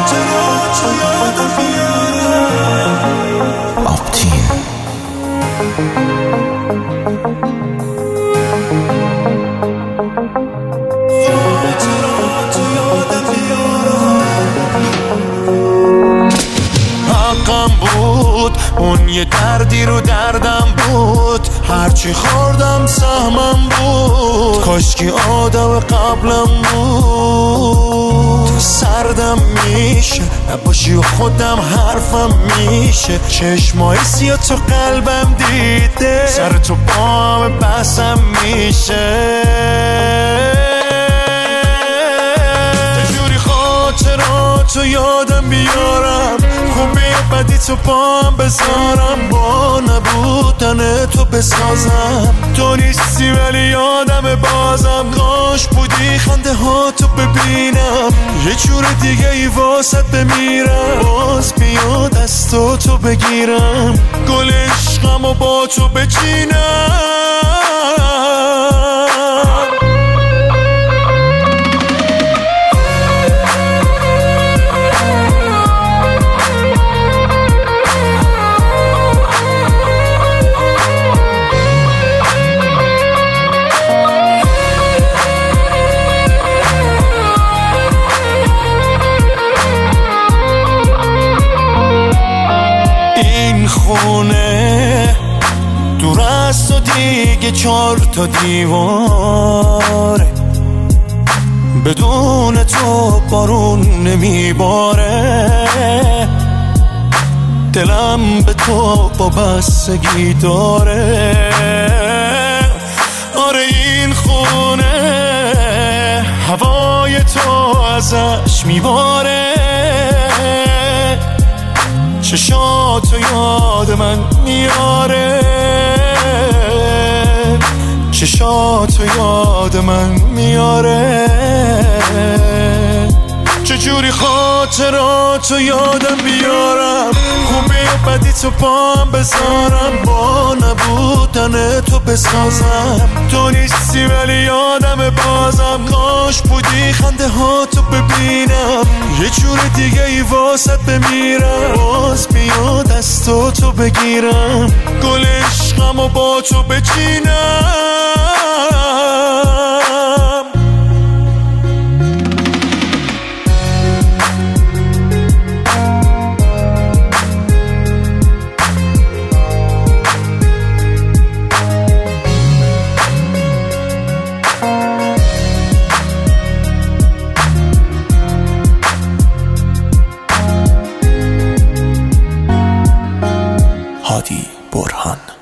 خاطراتو یادم بیارم. آپتین خاطراتو یادم بیارم. حقم بود اون یه دردی رو دردم بود، هرچی خوردم سهمم بود، کاشکی آدم قبلم بود. سردم میشه نباشی و خودم حرفم میشه، چشمای سیاه تو قلبم دیده، سر تو با همه بحثم میشه. چجوری خاطراتو یادم بیارم، خوبی بدی تو با هم بذارم، با نبودن تو بسازم. تو نیستی ولی یادم بازم، کاش بودی خنده ها تو ببینم، یه جور دیگه ای واسط بمیرم، باز بیاد از تو بگیرم، گل عشقم و با تو بچینم. خونه دور از تو دیگه 4 تا دیواره، بدون تو بارون نمیباره، دلم به تو وابستگی داره. آره این خونه هوای تو ازش میباره، چشاتو یاد من میاره، چشاتو یاد من میاره. چجوری خاطراتو یادم بیارم، خوبی بدی تو با هم بذارم، با نبودن تو بسازم. تو نیستی ولی یادم بازم، کاش بودی خنده ها تو ببینم، یه جور دیگه ای واسط بمیرم، باز بیاد از تو بگیرم، گل عشقم و با تو بچینم. هادی برهان.